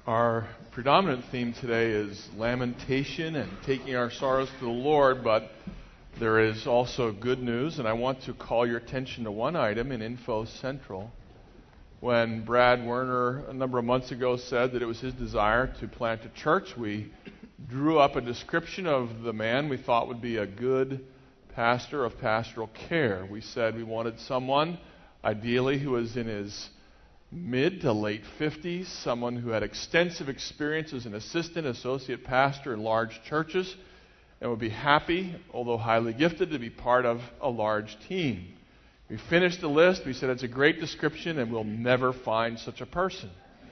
Our predominant theme today is lamentation and taking our sorrows to the Lord, but there is also good news, and I want to call your attention to one item in Info Central. When Brad Werner a number of months ago said that it was his desire to plant a church, we drew up a description of the man we thought would be a good pastor of pastoral care. We said we wanted someone, ideally, who was in his mid to late 50s, someone who had extensive experience as an assistant, associate pastor in large churches, and would be happy, although highly gifted, to be part of a large team. We finished the list. We said it's a great description, and we'll never find such a person.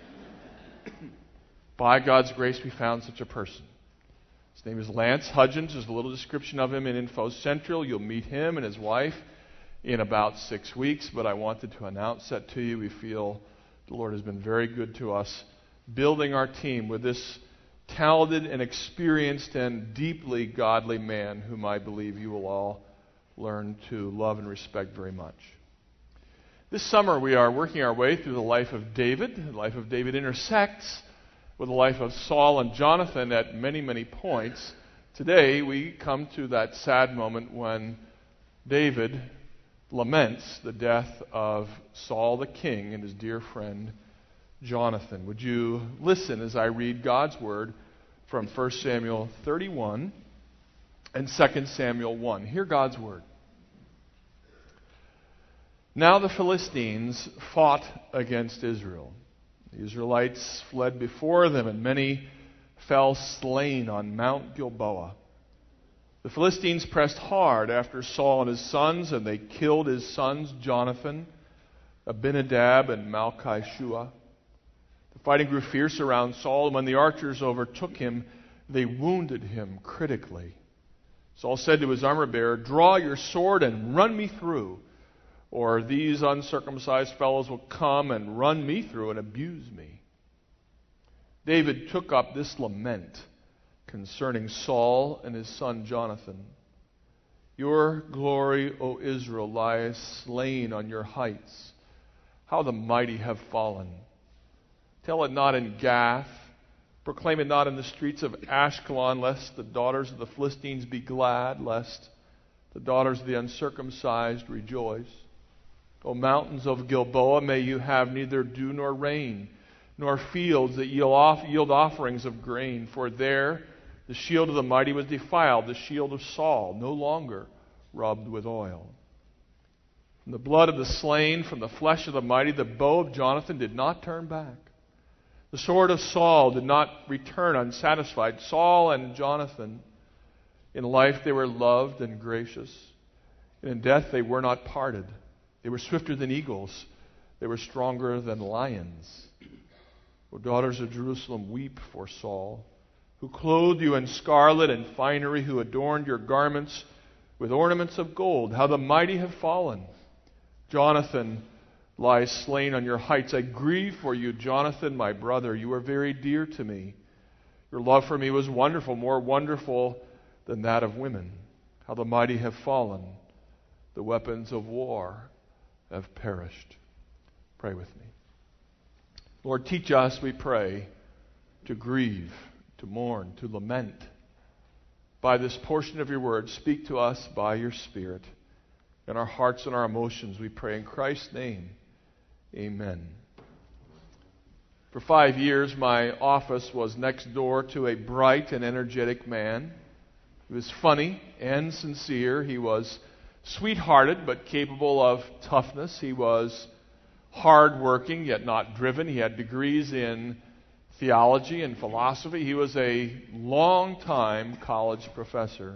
By God's grace, we found such a person. His name is Lance Hudgens. There's a little description of him in Info Central. You'll meet him and his wife in about 6 weeks, but I wanted to announce that to you. We feel the Lord has been very good to us, building our team with this talented and experienced and deeply godly man whom I believe you will all learn to love and respect very much. This summer we are working our way through the life of David. The life of David intersects with the life of Saul and Jonathan at many, many points. Today we come to that sad moment when David laments the death of Saul the king and his dear friend Jonathan. Would you listen as I read God's word from 1 Samuel 31 and 2 Samuel 1. Hear God's word. Now the Philistines fought against Israel. The Israelites fled before them, and many fell slain on Mount Gilboa. The Philistines pressed hard after Saul and his sons, and they killed his sons Jonathan, Abinadab, and Malchishua. The fighting grew fierce around Saul, and when the archers overtook him, they wounded him critically. Saul said to his armor-bearer, "Draw your sword and run me through, or these uncircumcised fellows will come and run me through and abuse me." David took up this lament concerning Saul and his son Jonathan. "Your glory, O Israel, lies slain on your heights. How the mighty have fallen. Tell it not in Gath. Proclaim it not in the streets of Ashkelon, lest the daughters of the Philistines be glad, lest the daughters of the uncircumcised rejoice. O mountains of Gilboa, may you have neither dew nor rain, nor fields that yield offerings of grain, for there the shield of the mighty was defiled, the shield of Saul, no longer rubbed with oil. From the blood of the slain, from the flesh of the mighty, the bow of Jonathan did not turn back. The sword of Saul did not return unsatisfied. Saul and Jonathan, in life they were loved and gracious, and in death they were not parted. They were swifter than eagles. They were stronger than lions. O daughters of Jerusalem, weep for Saul, who clothed you in scarlet and finery, who adorned your garments with ornaments of gold. How the mighty have fallen. Jonathan lies slain on your heights. I grieve for you, Jonathan, my brother. You are very dear to me. Your love for me was wonderful, more wonderful than that of women. How the mighty have fallen. The weapons of war have perished." Pray with me. Lord, teach us, we pray, to grieve, to mourn, to lament. By this portion of your word, speak to us by your Spirit in our hearts and our emotions, we pray in Christ's name. Amen. For 5 years, my office was next door to a bright and energetic man. He was funny and sincere. He was sweet-hearted but capable of toughness. He was hard-working yet not driven. He had degrees in theology and philosophy. He was a long-time college professor.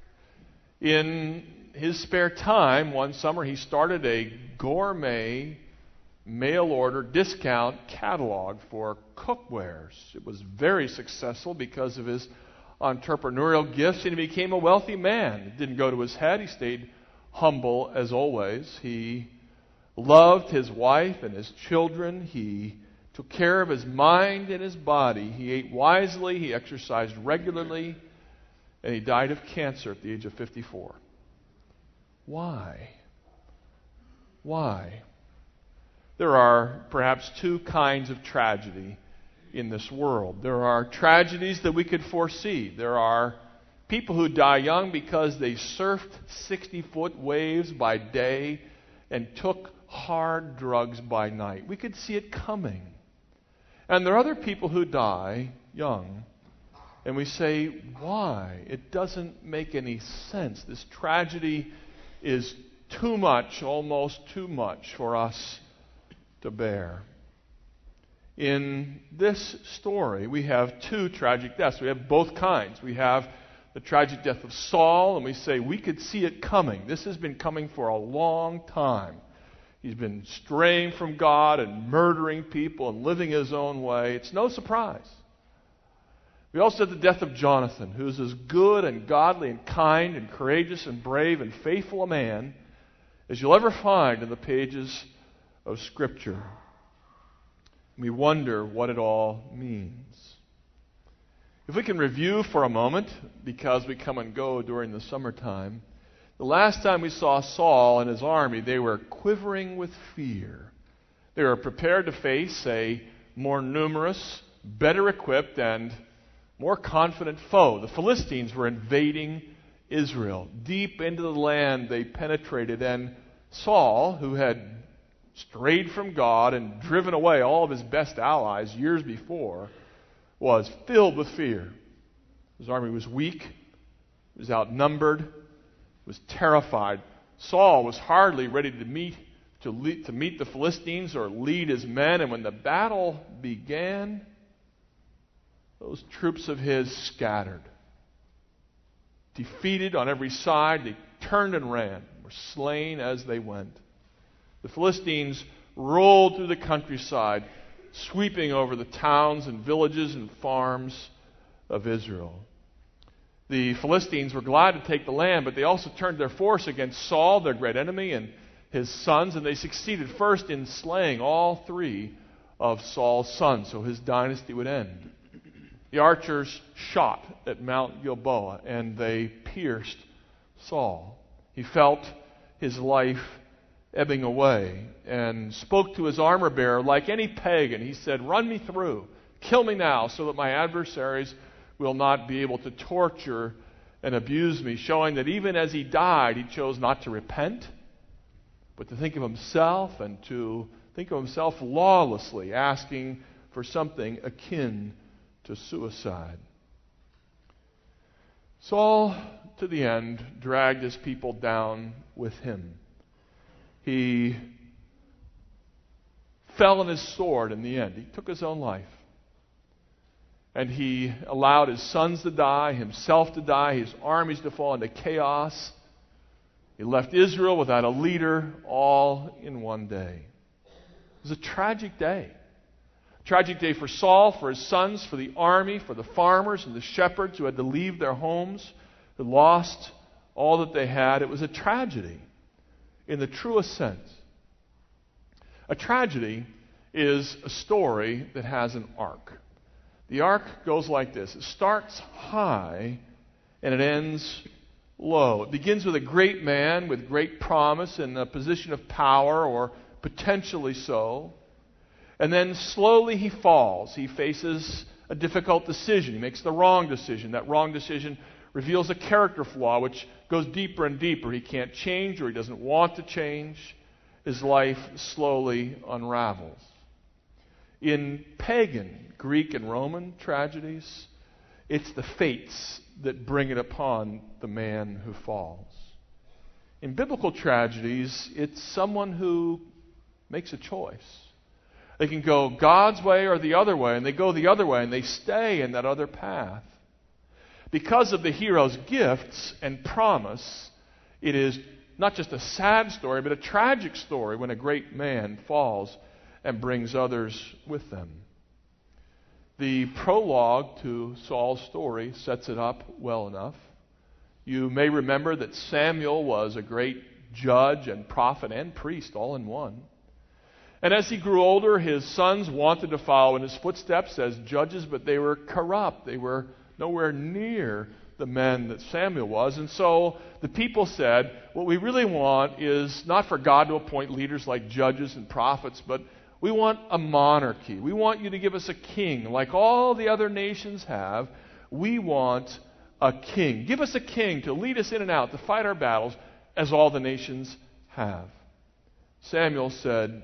In his spare time, one summer, he started a gourmet mail-order discount catalog for cookwares. It was very successful because of his entrepreneurial gifts, and he became a wealthy man. It didn't go to his head. He stayed humble as always. He loved his wife and his children. He took care of his mind and his body. He ate wisely. He exercised regularly. And he died of cancer at the age of 54. Why? Why? There are perhaps two kinds of tragedy in this world. There are tragedies that we could foresee. There are people who die young because they surfed 60-foot waves by day and took hard drugs by night. We could see it coming. And there are other people who die young, and we say, why? It doesn't make any sense. This tragedy is too much, almost too much for us to bear. In this story, we have two tragic deaths. We have both kinds. We have the tragic death of Saul, and we say, we could see it coming. This has been coming for a long time. He's been straying from God and murdering people and living his own way. It's no surprise. We also have the death of Jonathan, who's as good and godly and kind and courageous and brave and faithful a man as you'll ever find in the pages of Scripture. We wonder what it all means. If we can review for a moment, because we come and go during the summertime, the last time we saw Saul and his army, they were quivering with fear. They were prepared to face a more numerous, better equipped, and more confident foe. The Philistines were invading Israel. Deep into the land they penetrated, and Saul, who had strayed from God and driven away all of his best allies years before, was filled with fear. His army was weak, was outnumbered, was terrified. Saul was hardly ready to meet the Philistines or lead his men, and when the battle began, those troops of his scattered. Defeated on every side, they turned and ran, were slain as they went. The Philistines rolled through the countryside, sweeping over the towns and villages and farms of Israel. The Philistines were glad to take the land, but they also turned their force against Saul, their great enemy, and his sons, and they succeeded first in slaying all three of Saul's sons, so his dynasty would end. The archers shot at Mount Gilboa, and they pierced Saul. He felt his life ebbing away and spoke to his armor bearer like any pagan. He said, "Run me through, kill me now, so that my adversaries will not be able to torture and abuse me," showing that even as he died, he chose not to repent, but to think of himself and to think of himself lawlessly, asking for something akin to suicide. Saul, to the end, dragged his people down with him. He fell on his sword in the end. He took his own life. And he allowed his sons to die, himself to die, his armies to fall into chaos. He left Israel without a leader, all in one day. It was a tragic day. A tragic day for Saul, for his sons, for the army, for the farmers and the shepherds who had to leave their homes, who lost all that they had. It was a tragedy in the truest sense. A tragedy is a story that has an arc. The arc goes like this. It starts high and it ends low. It begins with a great man with great promise and a position of power, or potentially so. And then slowly he falls. He faces a difficult decision. He makes the wrong decision. That wrong decision reveals a character flaw which goes deeper and deeper. He can't change, or he doesn't want to change. His life slowly unravels. In pagan, Greek and Roman tragedies, it's the fates that bring it upon the man who falls. In biblical tragedies, it's someone who makes a choice. They can go God's way or the other way, and they go the other way, and they stay in that other path. Because of the hero's gifts and promise, it is not just a sad story, but a tragic story when a great man falls and brings others with them. The prologue to Saul's story sets it up well enough. You may remember that Samuel was a great judge and prophet and priest all in one. And as he grew older, his sons wanted to follow in his footsteps as judges, but they were corrupt. They were nowhere near the men that Samuel was. And so the people said, what we really want is not for God to appoint leaders like judges and prophets, but We want a monarchy. We want you to give us a king like all the other nations have. We want a king. Give us a king to lead us in and out, to fight our battles as all the nations have. Samuel said,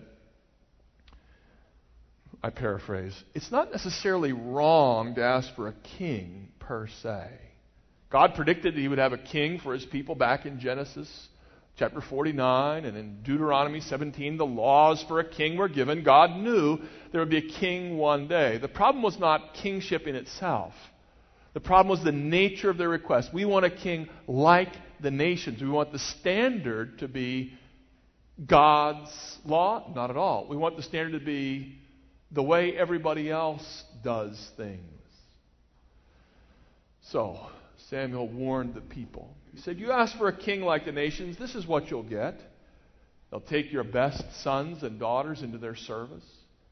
I paraphrase, it's not necessarily wrong to ask for a king per se. God predicted that he would have a king for his people back in Genesis chapter 49, and in Deuteronomy 17, the laws for a king were given. God knew there would be a king one day. The problem was not kingship in itself. The problem was the nature of their request. We want a king like the nations. We want the standard to be God's law? Not at all. We want the standard to be the way everybody else does things. So, Samuel warned the people. He said, you ask for a king like the nations, this is what you'll get. They'll take your best sons and daughters into their service.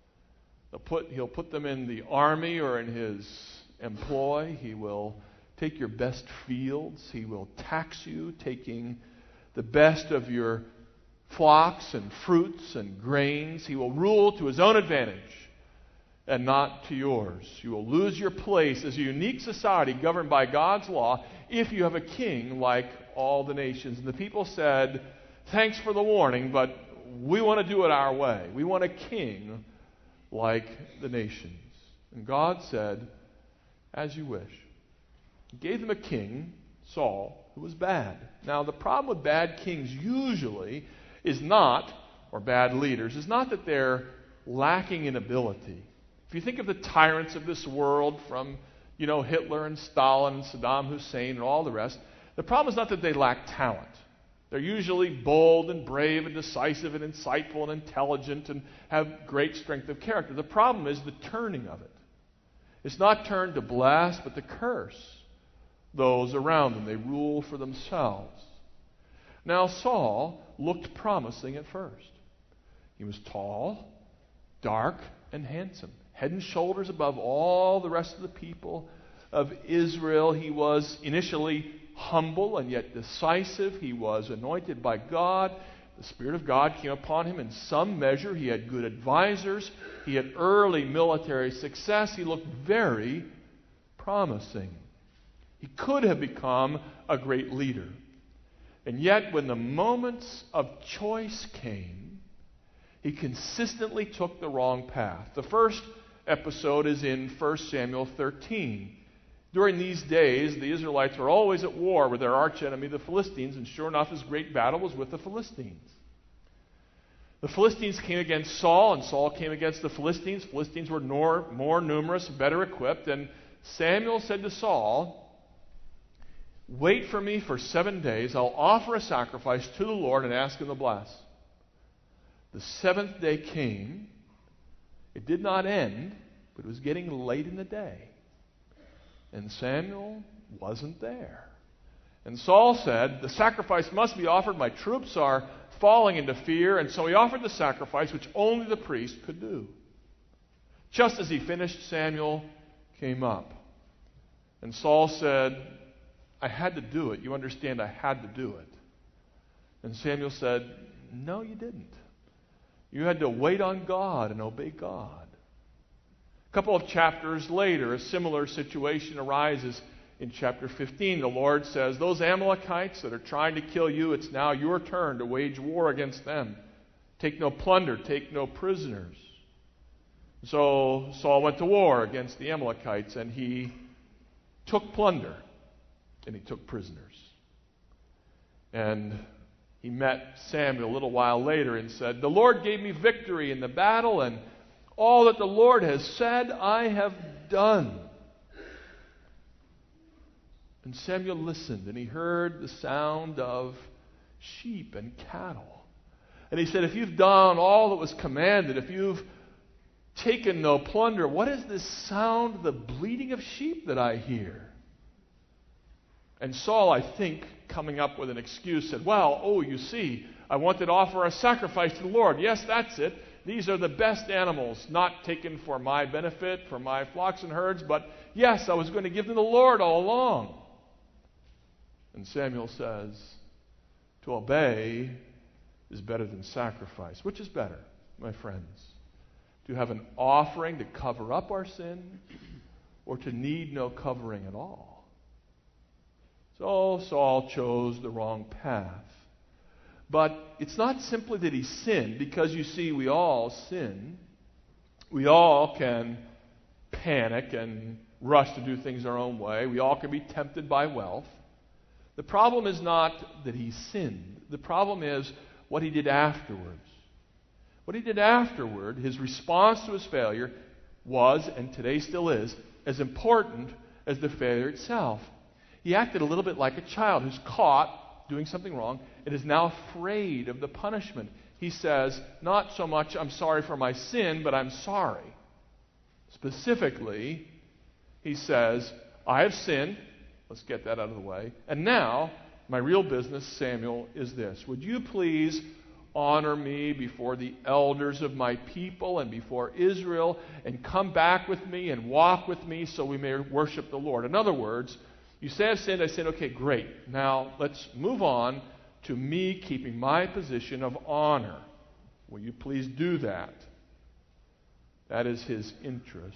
He'll put them in the army or in his employ. He will take your best fields. He will tax you, taking the best of your flocks and fruits and grains. He will rule to his own advantage and not to yours. You will lose your place as a unique society governed by God's law if you have a king like all the nations. And the people said, thanks for the warning, but we want to do it our way. We want a king like the nations. And God said, as you wish. He gave them a king, Saul, who was bad. Now, the problem with bad kings usually is not, or bad leaders, is not that they're lacking in ability. If you think of the tyrants of this world from, Hitler and Stalin and Saddam Hussein and all the rest, the problem is not that they lack talent. They're usually bold and brave and decisive and insightful and intelligent and have great strength of character. The problem is the turning of it. It's not turned to bless, but to curse those around them. They rule for themselves. Now, Saul looked promising at first. He was tall, dark, and handsome. Head and shoulders above all the rest of the people of Israel. He was initially humble and yet decisive. He was anointed by God. The Spirit of God came upon him in some measure. He had good advisors. He had early military success. He looked very promising. He could have become a great leader. And yet, when the moments of choice came, he consistently took the wrong path. The first episode is in 1 Samuel 13. During these days, the Israelites were always at war with their archenemy, the Philistines, and sure enough, his great battle was with the Philistines. The Philistines came against Saul, and Saul came against the Philistines. Philistines were more numerous, better equipped, and Samuel said to Saul, wait for me for 7 days. I'll offer a sacrifice to the Lord and ask him to bless. The seventh day came. It did not end, but it was getting late in the day. And Samuel wasn't there. And Saul said, the sacrifice must be offered. My troops are falling into fear. And so he offered the sacrifice, which only the priest could do. Just as he finished, Samuel came up. And Saul said, I had to do it. You understand, I had to do it. And Samuel said, no, you didn't. You had to wait on God and obey God. A couple of chapters later, a similar situation arises in chapter 15. The Lord says, those Amalekites that are trying to kill you, it's now your turn to wage war against them. Take no plunder, take no prisoners. So Saul went to war against the Amalekites, and he took plunder, and he took prisoners. And he met Samuel a little while later and said, the Lord gave me victory in the battle, and all that the Lord has said, I have done. And Samuel listened, and he heard the sound of sheep and cattle. And he said, if you've done all that was commanded, if you've taken no plunder, what is this sound, the bleating of sheep that I hear? And Saul, I think, coming up with an excuse, said, you see, I wanted to offer a sacrifice to the Lord. Yes, that's it. These are the best animals, not taken for my benefit, for my flocks and herds, but yes, I was going to give them to the Lord all along. And Samuel says, to obey is better than sacrifice. Which is better, my friends? to have an offering to cover up our sin, or to need no covering at all. So Saul chose the wrong path. But it's not simply that he sinned, because you see, we all sin. We all can panic and rush to do things our own way. We all can be tempted by wealth. The problem is not that he sinned. The problem is what he did afterwards. What he did afterward, his response to his failure, was, and today still is, as important as the failure itself. He acted a little bit like a child who's caught doing something wrong and is now afraid of the punishment. He says, not so much, I'm sorry for my sin, but I'm sorry. Specifically, he says, I have sinned. Let's get that out of the way. And now, my real business, Samuel, is this. Would you please honor me before the elders of my people and before Israel, and come back with me and walk with me so we may worship the Lord? In other words, you say I've sinned. I said, okay, great. Now let's move on to me keeping my position of honor. Will you please do that? That is his interest.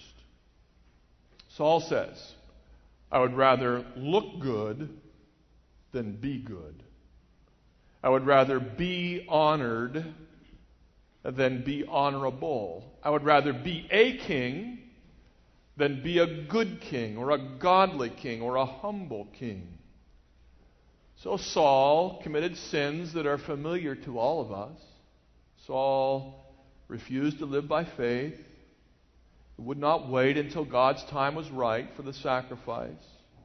Saul says, I would rather look good than be good. I would rather be honored than be honorable. I would rather be a king than be a good king or a godly king or a humble king. So Saul committed sins that are familiar to all of us. Saul refused to live by faith. He would not wait until God's time was right for the sacrifice.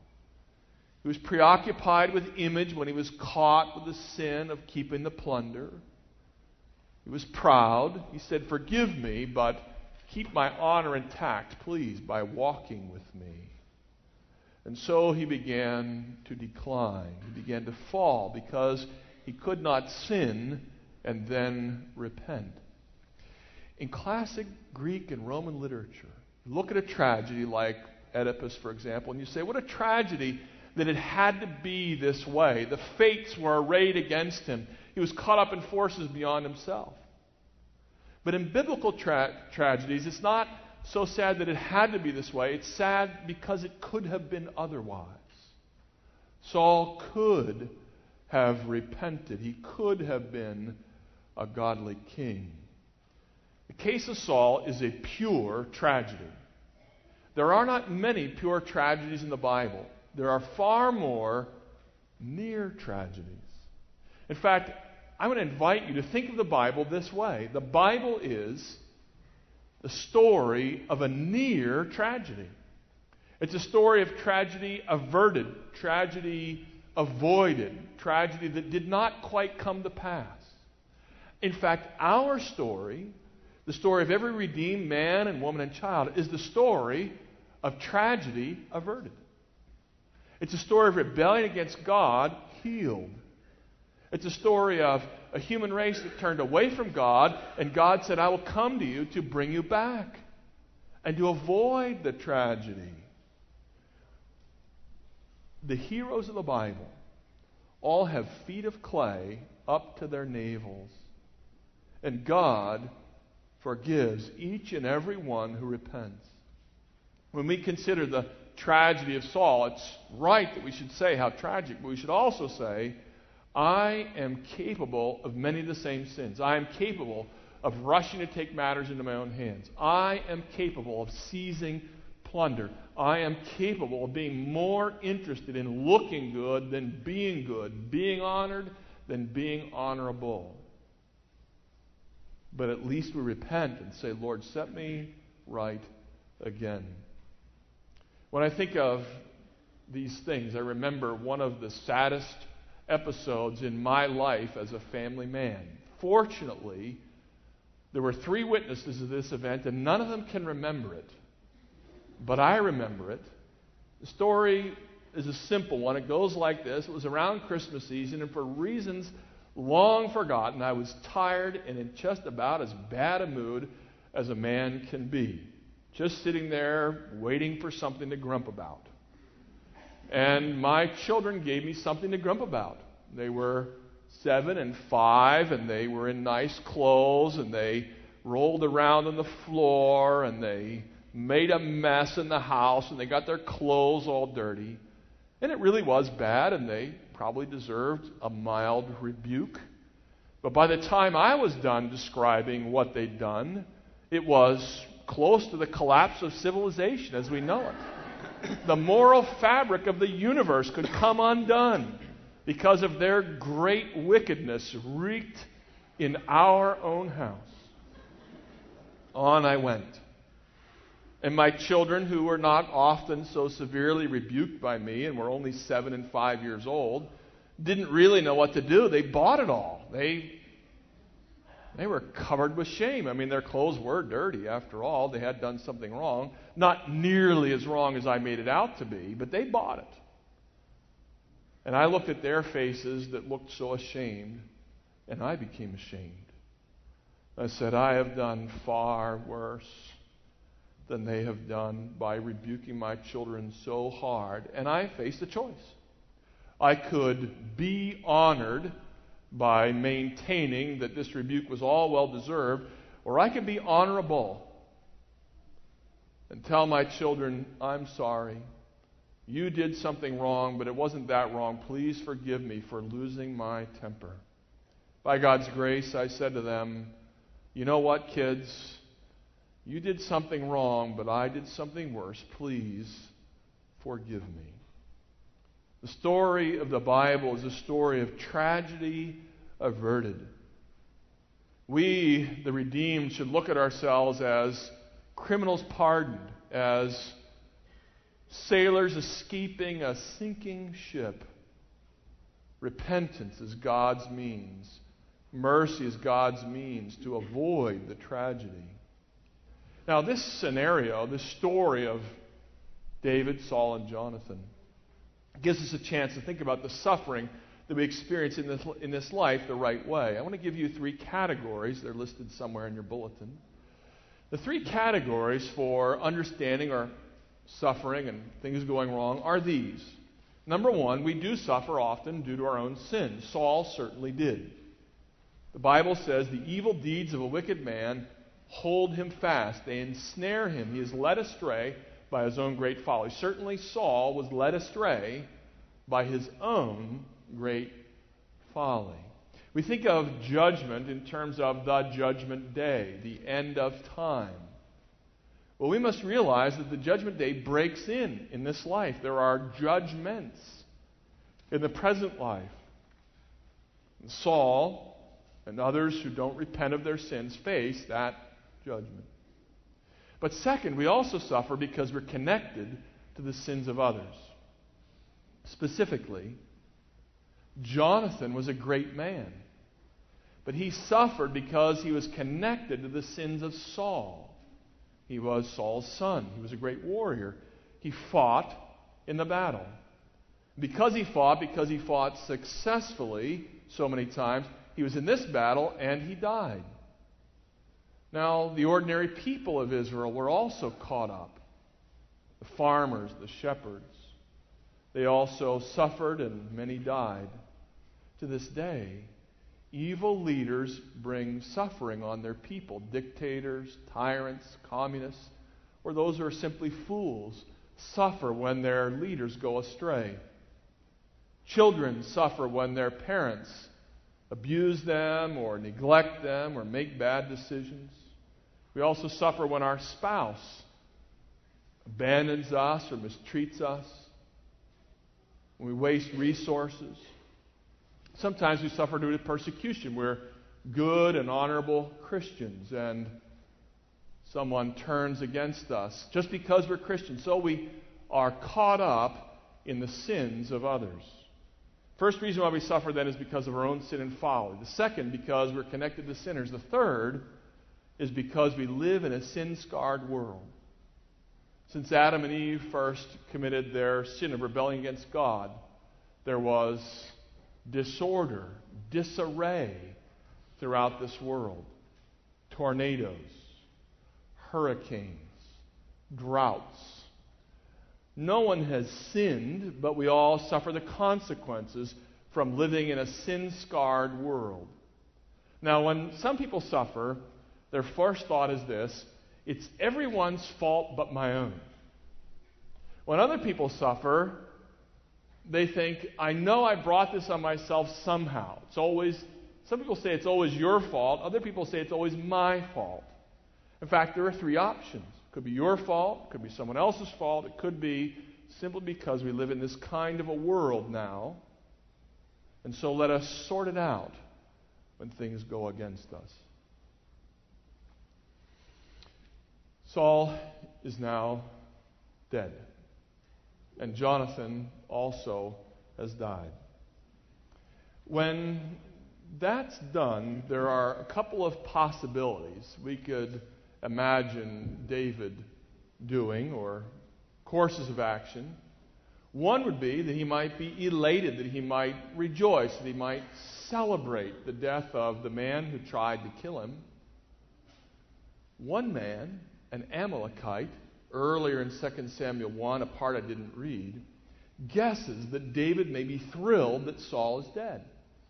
He was preoccupied with image when he was caught with the sin of keeping the plunder. He was proud. He said, forgive me, but keep my honor intact, please, by walking with me. And so he began to decline. He began to fall because he could not sin and then repent. In classic Greek and Roman literature, look at a tragedy like Oedipus, for example, and you say, what a tragedy that it had to be this way. The fates were arrayed against him. He was caught up in forces beyond himself. But in biblical tragedies, it's not so sad that it had to be this way. It's sad because it could have been otherwise. Saul could have repented. He could have been a godly king. The case of Saul is a pure tragedy. There are not many pure tragedies in the Bible. There are far more near tragedies. In fact, I'm going to invite you to think of the Bible this way. The Bible is the story of a near tragedy. It's a story of tragedy averted, tragedy avoided, tragedy that did not quite come to pass. In fact, our story, the story of every redeemed man and woman and child, is the story of tragedy averted. It's a story of rebellion against God healed. It's a story of a human race that turned away from God, and God said, I will come to you to bring you back and to avoid the tragedy. The heroes of the Bible all have feet of clay up to their navels, and God forgives each and every one who repents. When we consider the tragedy of Saul, it's right that we should say how tragic, but we should also say, I am capable of many of the same sins. I am capable of rushing to take matters into my own hands. I am capable of seizing plunder. I am capable of being more interested in looking good than being good, being honored than being honorable. But at least we repent and say, Lord, set me right again. When I think of these things, I remember one of the saddest episodes in my life as a family man. Fortunately, there were 3 witnesses of this event, and none of them can remember it. But I remember it. The story is a simple one. It goes like this. It was around Christmas season, and for reasons long forgotten, I was tired and in just about as bad a mood as a man can be. Just sitting there waiting for something to grump about. And my children gave me something to grump about. They were 7 and 5, and they were in nice clothes, and they rolled around on the floor, and they made a mess in the house, and they got their clothes all dirty. And it really was bad, and they probably deserved a mild rebuke. But by the time I was done describing what they'd done, it was close to the collapse of civilization as we know it. The moral fabric of the universe could come undone because of their great wickedness wreaked in our own house. On I went. And my children, who were not often so severely rebuked by me and were only 7 and 5 years old, didn't really know what to do. They bought it all. They were covered with shame. I mean, their clothes were dirty, after all. They had done something wrong. Not nearly as wrong as I made it out to be, but they bought it. And I looked at their faces that looked so ashamed, and I became ashamed. I said, I have done far worse than they have done by rebuking my children so hard. And I faced a choice. I could be honored by maintaining that this rebuke was all well-deserved, or I could be honorable and tell my children, I'm sorry. You did something wrong, but it wasn't that wrong. Please forgive me for losing my temper. By God's grace, I said to them, you know what, kids? You did something wrong, but I did something worse. Please forgive me. The story of the Bible is a story of tragedy averted. We, the redeemed, should look at ourselves as criminals pardoned, as sailors escaping a sinking ship. Repentance is God's means. Mercy is God's means to avoid the tragedy. Now, this scenario, this story of David, Saul, and Jonathan, gives us a chance to think about the suffering that we experience in this life the right way. I want to give you 3 categories. They're listed somewhere in your bulletin. The 3 categories for understanding our suffering and things going wrong are these. Number 1, we do suffer often due to our own sins. Saul certainly did. The Bible says the evil deeds of a wicked man hold him fast. They ensnare him. He is led astray by his own great folly. Certainly Saul was led astray by his own great folly. We think of judgment in terms of the judgment day, the end of time. Well, we must realize that the judgment day breaks in this life. There are judgments in the present life. And Saul and others who don't repent of their sins face that judgment. But second, we also suffer because we're connected to the sins of others. Specifically, Jonathan was a great man, but he suffered because he was connected to the sins of Saul. He was Saul's son. He was a great warrior. He fought in the battle. Because he fought successfully so many times, he was in this battle and he died. Now, the ordinary people of Israel were also caught up. The farmers, the shepherds. They also suffered and many died. To this day, evil leaders bring suffering on their people. Dictators, tyrants, communists, or those who are simply fools suffer when their leaders go astray. Children suffer when their parents abuse them or neglect them or make bad decisions. We also suffer when our spouse abandons us or mistreats us, when we waste resources. Sometimes we suffer due to persecution. We're good and honorable Christians, and someone turns against us just because we're Christians. So we are caught up in the sins of others. First reason why we suffer then is because of our own sin and folly. The second, because we're connected to sinners. The third is because we live in a sin-scarred world. Since Adam and Eve first committed their sin of rebelling against God, there was disorder, disarray throughout this world. Tornadoes, hurricanes, droughts. No one has sinned, but we all suffer the consequences from living in a sin-scarred world. Now, when some people suffer, Their first thought is this: it's everyone's fault but my own. When other people suffer, they think, I know I brought this on myself somehow. Some people say it's always your fault. Other people say it's always my fault. In fact, there are three options. It could be your fault. It could be someone else's fault. It could be simply because we live in this kind of a world now. And so let us sort it out when things go against us. Saul is now dead. And Jonathan also has died. When that's done, there are a couple of possibilities we could imagine David doing, or courses of action. One would be that he might be elated, that he might rejoice, that he might celebrate the death of the man who tried to kill him. One man, an Amalekite, earlier in 2 Samuel 1, a part I didn't read, guesses that David may be thrilled that Saul is dead.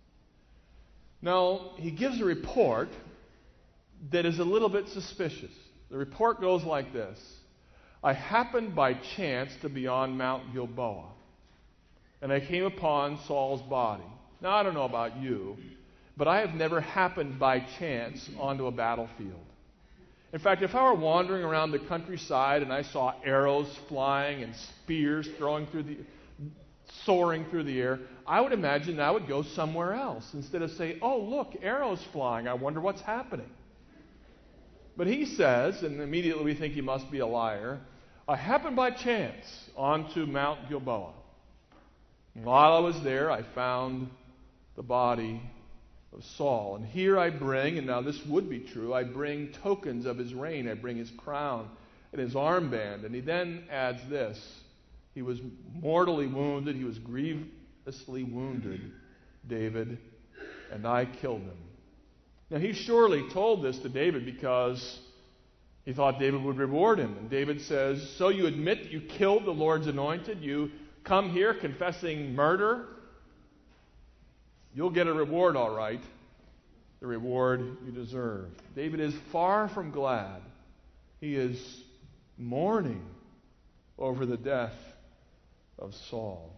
Now, he gives a report that is a little bit suspicious. The report goes like this: I happened by chance to be on Mount Gilboa, and I came upon Saul's body. Now, I don't know about you, but I have never happened by chance onto a battlefield. In fact, if I were wandering around the countryside and I saw arrows flying and spears soaring through the air, I would imagine I would go somewhere else instead of say, oh, look, arrows flying. I wonder what's happening. But he says, and immediately we think he must be a liar, I happened by chance onto Mount Gilboa. And while I was there, I found the body of Saul. And here I bring, and now this would be true, I bring tokens of his reign. I bring his crown and his armband. And he then adds this: he was mortally wounded, he was grievously wounded, David, and I killed him. Now he surely told this to David because he thought David would reward him. And David says, so you admit that you killed the Lord's anointed? You come here confessing murder? You'll get a reward, all right. The reward you deserve. David is far from glad. He is mourning over the death of Saul.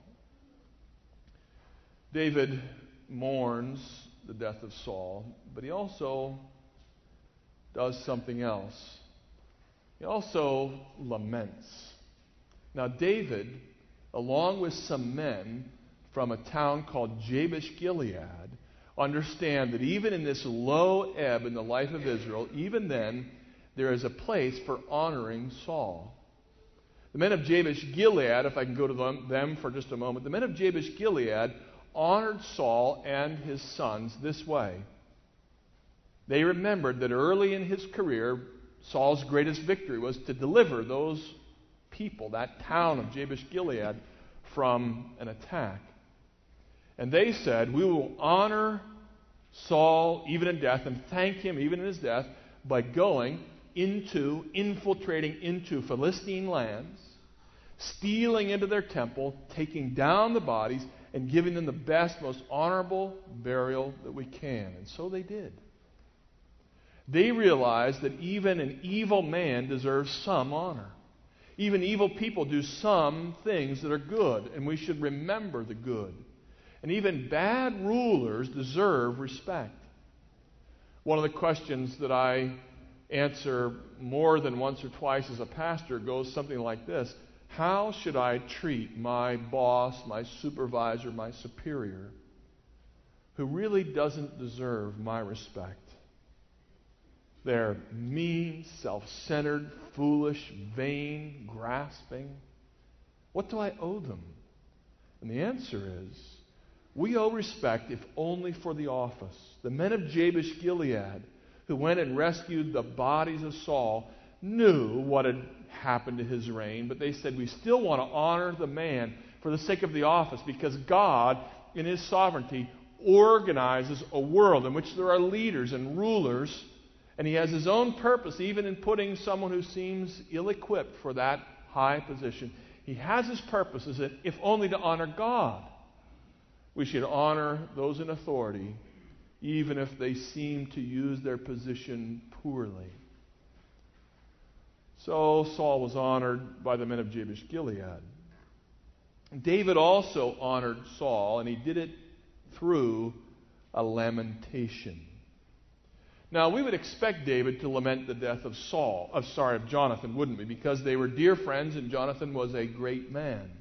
David mourns the death of Saul, but he also does something else. He also laments. Now, David, along with some men from a town called Jabesh Gilead, understand that even in this low ebb in the life of Israel, even then, there is a place for honoring Saul. The men of Jabesh Gilead, if I can go to them for just a moment, the men of Jabesh Gilead honored Saul and his sons this way. They remembered that early in his career, Saul's greatest victory was to deliver those people, that town of Jabesh Gilead, from an attack. And they said, we will honor Saul even in death and thank him even in his death by infiltrating into Philistine lands, stealing into their temple, taking down the bodies, and giving them the best, most honorable burial that we can. And so they did. They realized that even an evil man deserves some honor. Even evil people do some things that are good, and we should remember the good. And even bad rulers deserve respect. One of the questions that I answer more than once or twice as a pastor goes something like this: how should I treat my boss, my supervisor, my superior, who really doesn't deserve my respect? They're mean, self-centered, foolish, vain, grasping. What do I owe them? And the answer is, we owe respect if only for the office. The men of Jabesh Gilead, who went and rescued the bodies of Saul, knew what had happened to his reign, but they said, we still want to honor the man for the sake of the office, because God, in his sovereignty, organizes a world in which there are leaders and rulers, and he has his own purpose even in putting someone who seems ill-equipped for that high position. He has his purposes, if only to honor God. We should honor those in authority even if they seem to use their position poorly. So Saul was honored by the men of Jabesh Gilead. David also honored Saul, and he did it through a lamentation. Now, we would expect David to lament the death of Jonathan, wouldn't we? Because they were dear friends and Jonathan was a great man.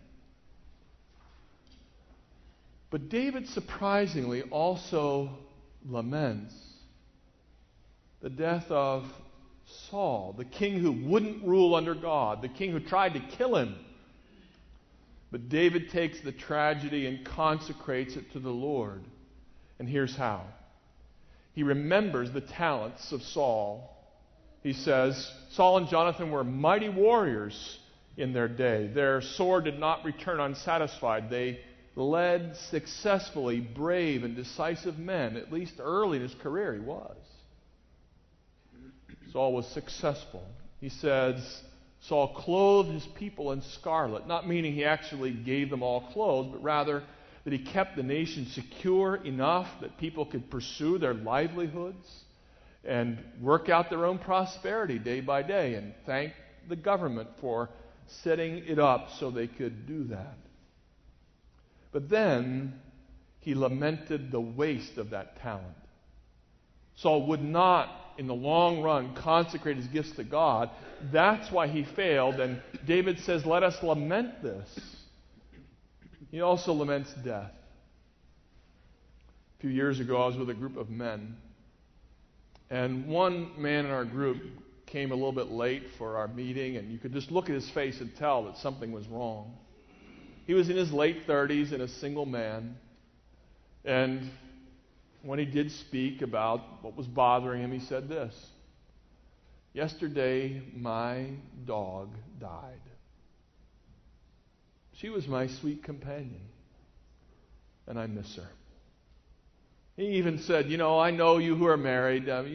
But David surprisingly also laments the death of Saul, the king who wouldn't rule under God, the king who tried to kill him. But David takes the tragedy and consecrates it to the Lord. And here's how. He remembers the talents of Saul. He says, Saul and Jonathan were mighty warriors in their day. Their sword did not return unsatisfied. They led successfully brave and decisive men. At least early in his career he was. Saul was successful. He says, Saul clothed his people in scarlet, not meaning he actually gave them all clothes, but rather that he kept the nation secure enough that people could pursue their livelihoods and work out their own prosperity day by day, and thank the government for setting it up so they could do that. But then he lamented the waste of that talent. Saul would not, in the long run, consecrate his gifts to God. That's why he failed, and David says, let us lament this. He also laments death. A few years ago, I was with a group of men, and one man in our group came a little bit late for our meeting, and you could just look at his face and tell that something was wrong. He was in his late 30s and a single man, and when he did speak about what was bothering him, he said this: yesterday, my dog died. She was my sweet companion, and I miss her. He even said, I know you who are married, I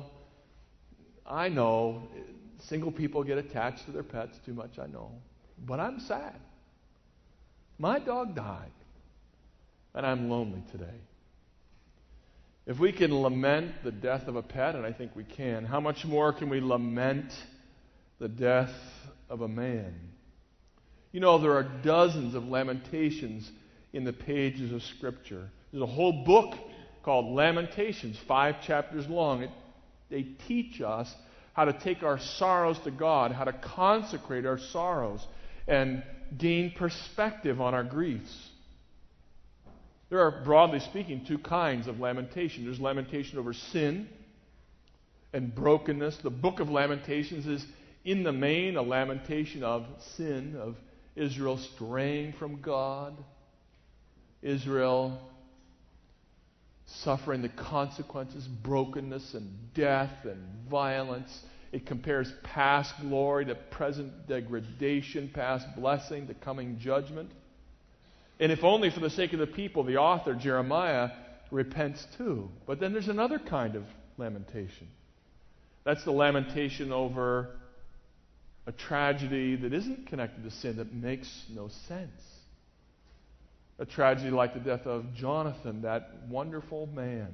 know single people get attached to their pets too much, I know. But I'm sad. My dog died, and I'm lonely today. If we can lament the death of a pet, and I think we can, how much more can we lament the death of a man? There are dozens of lamentations in the pages of Scripture. There's a whole book called Lamentations, 5 chapters long. They teach us how to take our sorrows to God, how to consecrate our sorrows, and gain perspective on our griefs. There are, broadly speaking, 2 kinds of lamentation. There's lamentation over sin and brokenness. The book of Lamentations is, in the main, a lamentation of sin, of Israel straying from God, Israel suffering the consequences, brokenness and death and violence. It compares past glory to present degradation, past blessing to coming judgment. And if only for the sake of the people, the author, Jeremiah, repents too. But then there's another kind of lamentation. That's the lamentation over a tragedy that isn't connected to sin, that makes no sense. A tragedy like the death of Jonathan, that wonderful man.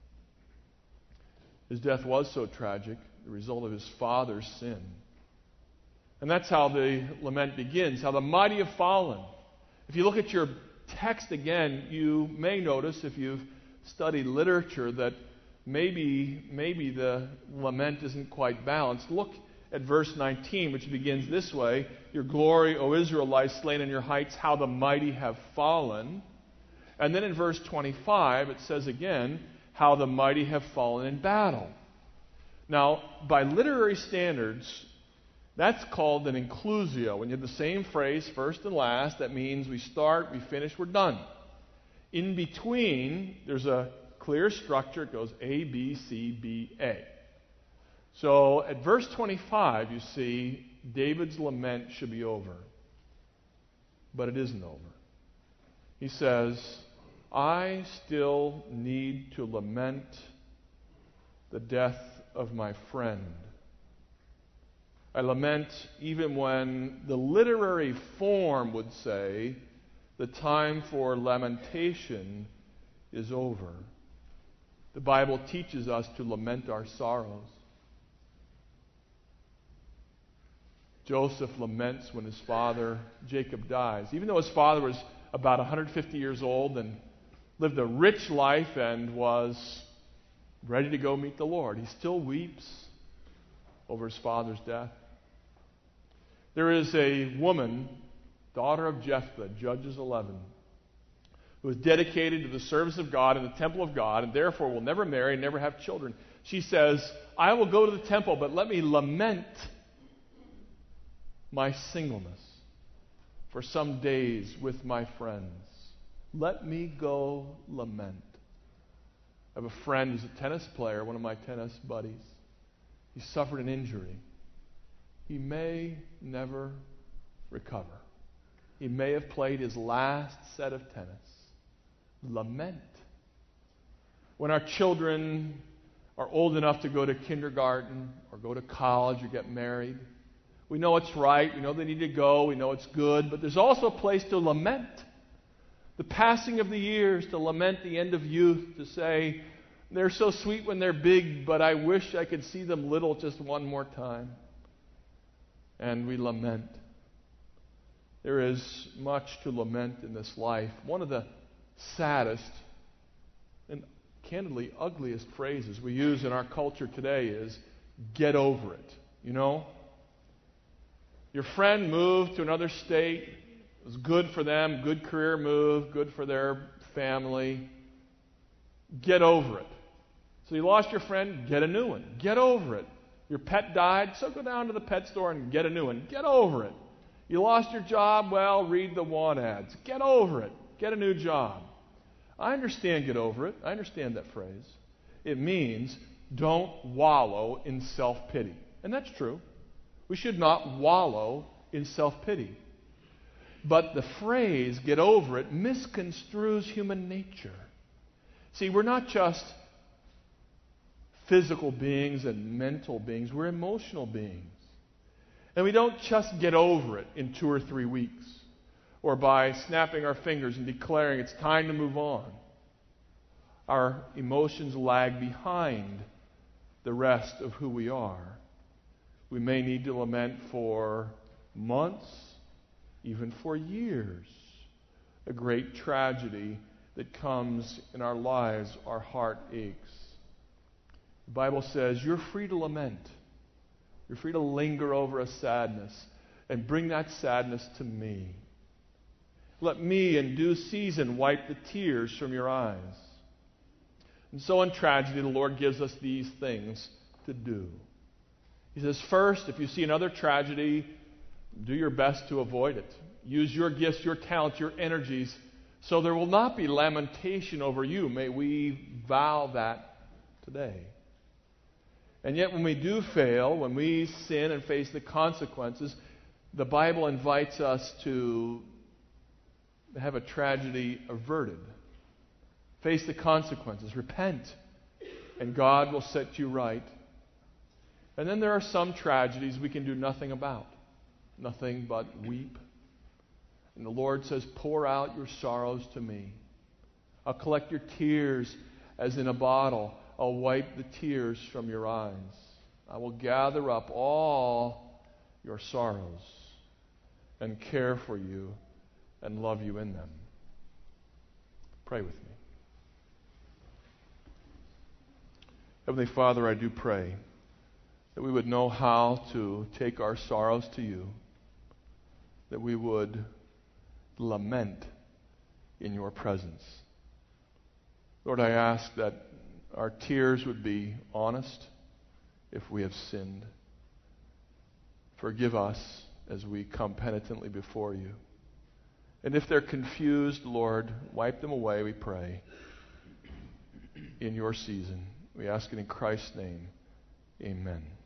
His death was so tragic, the result of his father's sin. And that's how the lament begins, how the mighty have fallen. If you look at your text again, you may notice, if you've studied literature, that maybe the lament isn't quite balanced. Look at verse 19, which begins this way: your glory, O Israel, lies slain in your heights, how the mighty have fallen. And then in verse 25, it says again, how the mighty have fallen in battle. Now, by literary standards, that's called an inclusio. When you have the same phrase, first and last, that means we start, we finish, we're done. In between, there's a clear structure. It goes A, B, C, B, A. So at verse 25, you see, David's lament should be over. But it isn't over. He says, I still need to lament the death of my friend. I lament even when the literary form would say the time for lamentation is over. The Bible teaches us to lament our sorrows. Joseph laments when his father Jacob dies. Even though his father was about 150 years old and lived a rich life and was ready to go meet the Lord, he still weeps over his father's death. There is a woman, daughter of Jephthah, Judges 11, who is dedicated to the service of God in the temple of God and therefore will never marry and never have children. She says, I will go to the temple, but let me lament my singleness for some days with my friends. Let me go lament. I have a friend who's a tennis player, one of my tennis buddies. He suffered an injury. He may never recover. He may have played his last set of tennis. Lament. When our children are old enough to go to kindergarten or go to college or get married, we know it's right. We know they need to go. We know it's good. But there's also a place to lament the passing of the years, to lament the end of youth, to say, they're so sweet when they're big, but I wish I could see them little just one more time. And we lament. There is much to lament in this life. One of the saddest and candidly ugliest phrases we use in our culture today is, get over it. You know? Your friend moved to another state. It was good for them, good career move, good for their family. Get over it. So you lost your friend, get a new one. Get over it. Your pet died, so go down to the pet store and get a new one. Get over it. You lost your job, well, read the want ads. Get over it. Get a new job. I understand get over it. I understand that phrase. It means don't wallow in self-pity. And that's true. We should not wallow in self-pity. But the phrase, get over it, misconstrues human nature. See, we're not just physical beings and mental beings. We're emotional beings. And we don't just get over it in 2 or 3 weeks or by snapping our fingers and declaring it's time to move on. Our emotions lag behind the rest of who we are. We may need to lament for months, even for years. A great tragedy that comes in our lives, our heart aches. The Bible says you're free to lament. You're free to linger over a sadness and bring that sadness to me. Let me in due season wipe the tears from your eyes. And so in tragedy, the Lord gives us these things to do. He says, first, if you see another tragedy, do your best to avoid it. Use your gifts, your talents, your energies, so there will not be lamentation over you. May we vow that today. And yet when we do fail, when we sin and face the consequences, the Bible invites us to have a tragedy averted. Face the consequences. Repent. And God will set you right. And then there are some tragedies we can do nothing about. Nothing but weep. And the Lord says, pour out your sorrows to me. I'll collect your tears as in a bottle. I'll wipe the tears from your eyes. I will gather up all your sorrows and care for you and love you in them. Pray with me. Heavenly Father, I do pray that we would know how to take our sorrows to you, that we would lament in your presence. Lord, I ask that our tears would be honest if we have sinned. Forgive us as we come penitently before you. And if they're confused, Lord, wipe them away, we pray, in your season. We ask it in Christ's name. Amen.